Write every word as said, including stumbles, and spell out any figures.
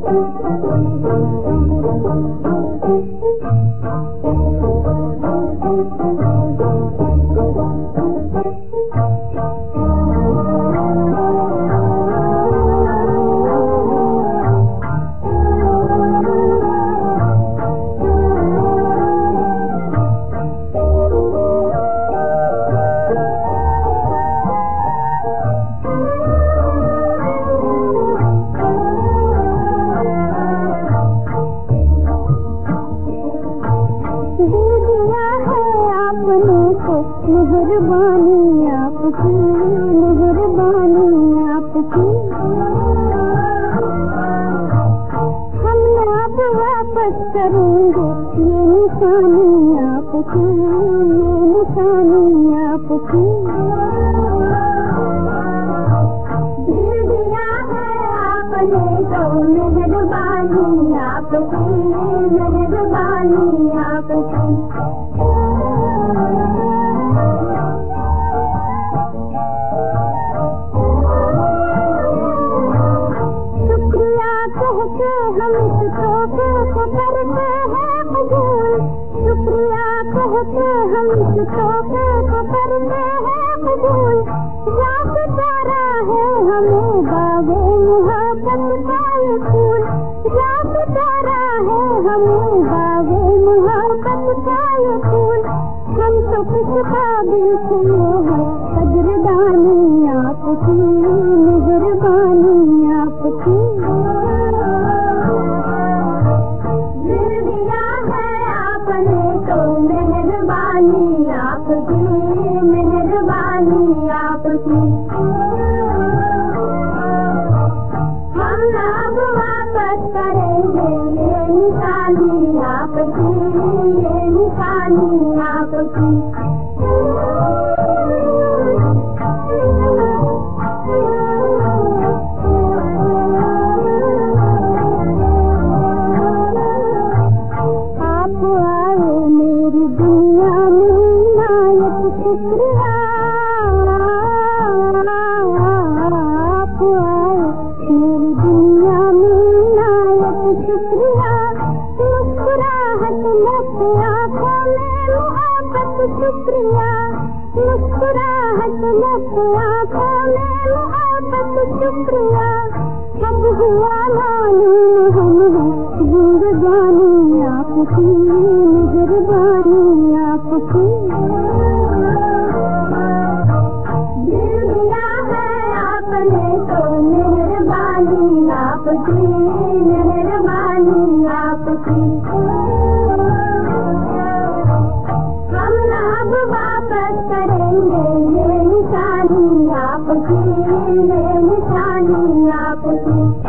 मेहरबानी आपकी, मेहरबानी आपकी। हम अब वापस करेंगे ये निशानी आपकी, ये निशानी आपकी। दिल दिया है आपने तो मेहरबानी आपकी, मेहरबानी आपकी। हम इस तोहफे को करते हैं कबूल, शुक्रिया कहते हम इस तोहफे को करते हैं कबूल। याद प्यारा है हमें बागे मुहब्बत का ये फूल, याद प्यारा है हमें बागे मुहब्बत का ये फूल। हम तो किस काबिल थे है कदरदानी आपकी, मेहरबानी आपकी। मेहरबानी आपकी, मेहरबानी आपकी। हम अब वापस करेंगे ये निशानी आपकी, ये निशानी आपकी। शुक्रिया आप आए मेरी दुनिया में नायक, शुक्रिया। मुस्कुराहट लगे आँखों में मोहब्बत, शुक्रिया। मुस्कुराहट लगे आँखों में मोहब्बत, शुक्रिया। अब हुआ मालूम हम हैं जिंदगानी आपकी, मेहरबानी आपकी। मेहरबानी आपकी, मेहरबानी आपकी। हम अब वापस करेंगे ये निशानी आपकी, ये निशानी आपकी।